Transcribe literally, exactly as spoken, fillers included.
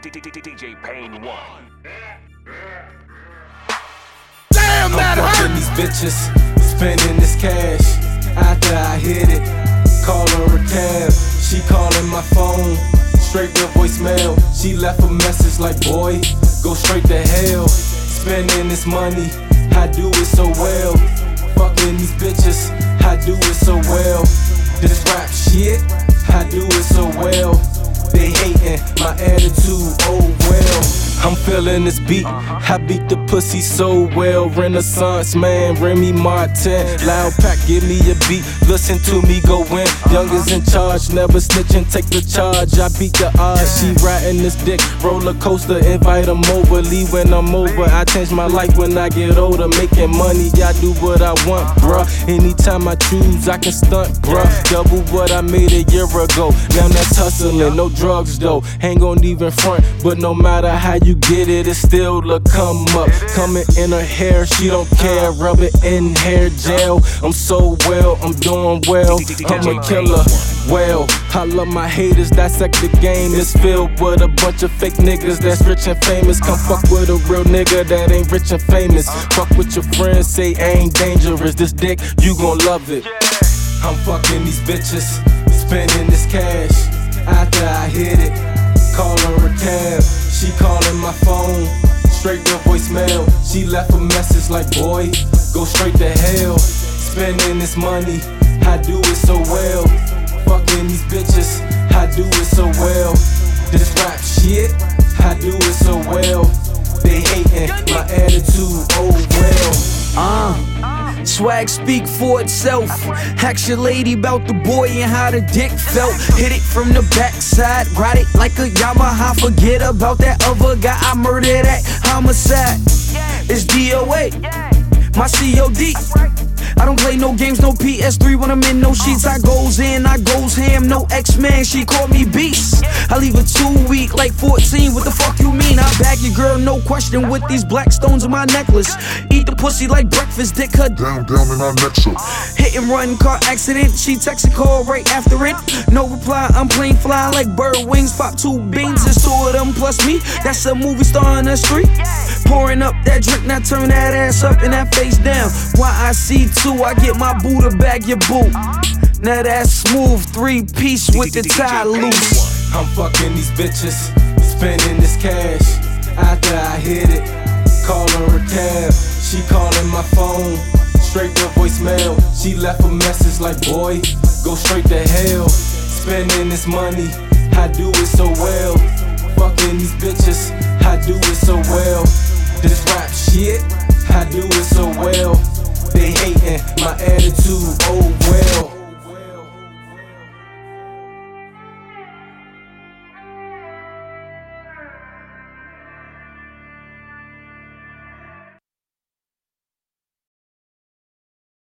D J Pain one. Damn, that hurt! I'm fucking these bitches, spending this cash. After I hit it, call her a cab. She calling my phone, straight to voicemail. She left a message like, boy, go straight to hell. Spending this money, I do it so well. Fucking these bitches, I do it so well. This rap shit, I do it so well. They hating my attitude, oh well. I'm feeling this beat, I beat the pussy so well. Renaissance man, Remy Martin, loud pack, give me a beat, listen to me go in. Youngers in charge, never snitching, take the charge. I beat the odds, she riding this dick, roller coaster, invite them over. Leave when I'm over, I change my life when I get older. Making money, I do what I want, bruh. Anytime I choose, I can stunt, bruh. Double what I made a year ago, now that's hustling, no drugs though. Ain't gon' even front, but no matter how you get it, it's still a come up. Coming in her hair, she don't care. Rub it in hair gel. I'm so well, I'm doing well. I'm a killer. Well, I love my haters, dissect the game. It's filled with a bunch of fake niggas that's rich and famous. Come fuck with a real nigga that ain't rich and famous. Fuck with your friends, say I ain't dangerous. This dick, you gon' love it. I'm fucking these bitches, spending this cash. After I hit it, call her a cab. She calling my phone, straight to voicemail. She left a message like, boy, go straight to hell. Spending this money, I do it so well. Fucking these bitches, I do it so well. This rap shit, I do it so well. They hating my attitude, oh well. Uh, swag speak for itself. Ask your lady about the boy and how the dick felt. Hit it from the backside, ride it like a Yamaha. Forget about that other guy, I murdered that homicide. It's D O A, my C O D. I don't play no games, no P S three when I'm in no sheets. I goes in, I goes ham, no X-Men, she called me beast. I leave her too weak, like fourteen, what the fuck you mean? I bag your girl, no question, with these black stones in my necklace. Eat the pussy like breakfast, dick her down, down in our necks up. Hit and run, car accident, she text a call right after it. No reply, I'm plain fly like bird wings. Pop two beans, it's two of them plus me. That's a movie star in the street. Pouring up that drink, now turn that ass up and that face down. Why I see two, I get my boo to bag your boo. Now that's smooth, three piece with the tie loose. I'm fucking these bitches, spending this cash. After I hit it, call her a cab. She calling my phone, straight to voicemail. She left a message like, boy, go straight to hell. Spending this money, I do it so well.